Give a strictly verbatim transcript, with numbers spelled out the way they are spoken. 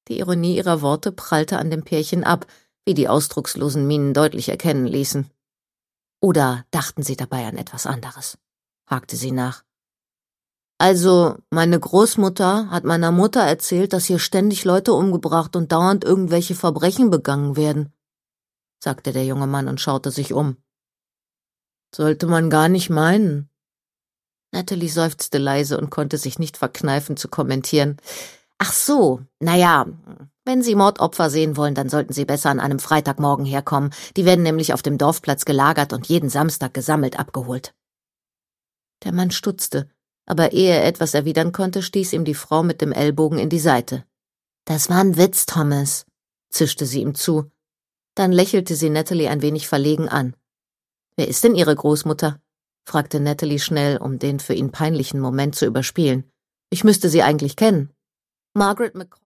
Die Ironie ihrer Worte prallte an dem Pärchen ab, wie die ausdruckslosen Mienen deutlich erkennen ließen. Oder dachten sie dabei an etwas anderes? Hakte sie nach. Also, meine Großmutter hat meiner Mutter erzählt, dass hier ständig Leute umgebracht und dauernd irgendwelche Verbrechen begangen werden, sagte der junge Mann und schaute sich um. Sollte man gar nicht meinen. Natalie seufzte leise und konnte sich nicht verkneifen zu kommentieren. Ach so, naja, wenn Sie Mordopfer sehen wollen, dann sollten Sie besser an einem Freitagmorgen herkommen. Die werden nämlich auf dem Dorfplatz gelagert und jeden Samstag gesammelt abgeholt. Der Mann stutzte, aber ehe er etwas erwidern konnte, stieß ihm die Frau mit dem Ellbogen in die Seite. Das war ein Witz, Thomas, zischte sie ihm zu. Dann lächelte sie Natalie ein wenig verlegen an. Wer ist denn Ihre Großmutter? Fragte Natalie schnell, um den für ihn peinlichen Moment zu überspielen. Ich müsste sie eigentlich kennen. Margaret Mc